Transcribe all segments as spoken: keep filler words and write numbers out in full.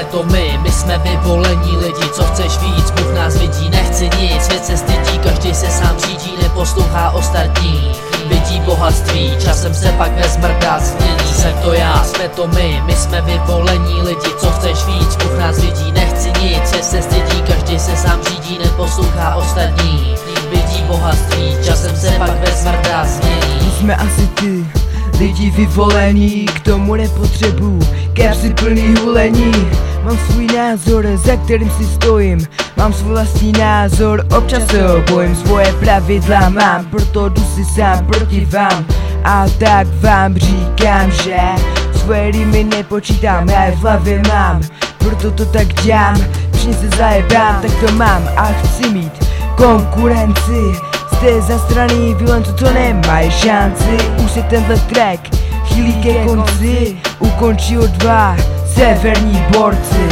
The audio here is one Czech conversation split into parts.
to my, my jsme vyvolení lidi. Co chceš víc, Bůh nás vidí, nechci nic. Svět se stydí, každý se sám řídí, neposlouchá ostatní. Vidí bohatství, časem se pak nezmrdá, změní. Jsem to já, jsme to my, my jsme vyvolení lidi. Co chceš víc, Bůh nás vidí, nechci nic. Svět se stydí, každý se sám řídí, neposlouchá ostatní. Vidí bohatství, časem se pak nezmrdá, změní. My jsme asi ty lidi vyvolení, k tomu nepotřebuju kapsy plný hulení. Mám svůj názor, za kterým si stojím. Mám svůj vlastní názor, občas se ho bojím. Svoje pravidla mám, proto jdu si sám proti vám. A tak vám říkám, že svoje rýmy nepočítám, já je v hlavě mám. Proto to tak dělám, všichni se zajebám, tak to mám a chci mít konkurenci. Jste zastraný, vylenců to nemají šanci. Už se tenhle track chýlí ke konci, ukončí ho dva severní borci.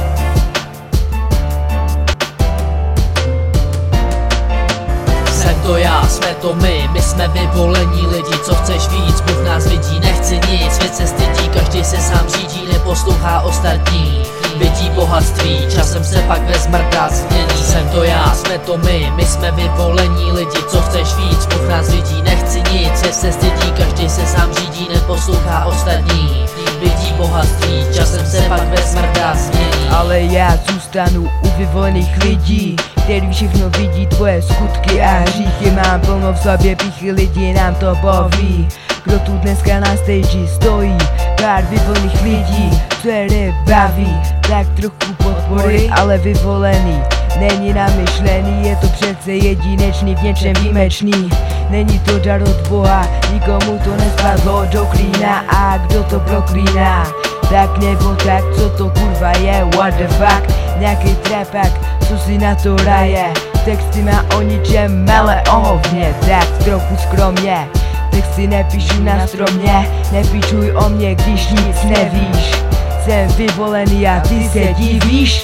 Jsem to já, jsme to my, my jsme vyvolení lidi. Co chceš víc, Bůh nás vidí, nechci nic. Svět se stydí, každý se sám řídí, neposlouchá ostatní. Vidí bohatství, časem se pak nezmrdá, změní. Jsem to já, jsme to my, my jsme vyvolení lidi. Co chceš víc, Bůh nás vidí, nechci nic. Svět se stydí, každý se sám řídí, neposlouchá ostatní. Vidí bohatství, časem se pak nezmrdá, změní. Ale já zůstanu u vyvolených lidí, který všechno vidí tvoje skutky a hříchy. Mám plno v sobě pichy, lidi nám to baví. Kdo tu dneska na stage stojí? Pár vyvolených lidí, co je baví. Tak trochu podpory, ale vyvolený není namyšlený, je to přece jedinečný, v něčem výjimečný. Není to dar od Boha, nikomu to nespadlo do klína. A kdo to proklíná? Tak nebo tak, co to kurva je, what the fuck? Nějaký trapak, co si na to raje. Texty má o ničem, ale o hovně, tak trochu skromně. Texty nepíšu na stromě, nepíšuj o mě, když nic nevíš. Jsem vyvolený a ty se divíš.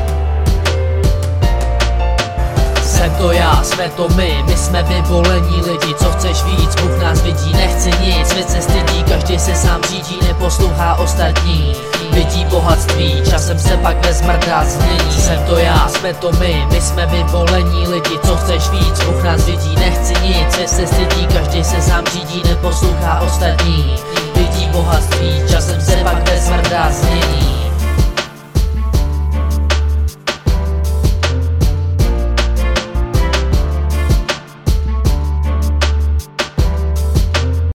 Jsem to já, jsme to my, my jsme vyvolení lidi. Co chceš víc, Bůh nás vidí, nechci nic. Svět se stydí, každý se sám řídí, neposlouchá ostatní. Vidí bohatství, časem se pak nezmrdá, změní. Jsem to já, jsme to my, my jsme vyvolení lidi. Co chceš víc, Bůh nás vidí, nechci nic. Svět se stydí, každý se sám řídí, neposlouchá ostatní. Vidí bohatství, časem se pak nezmrdá, změní.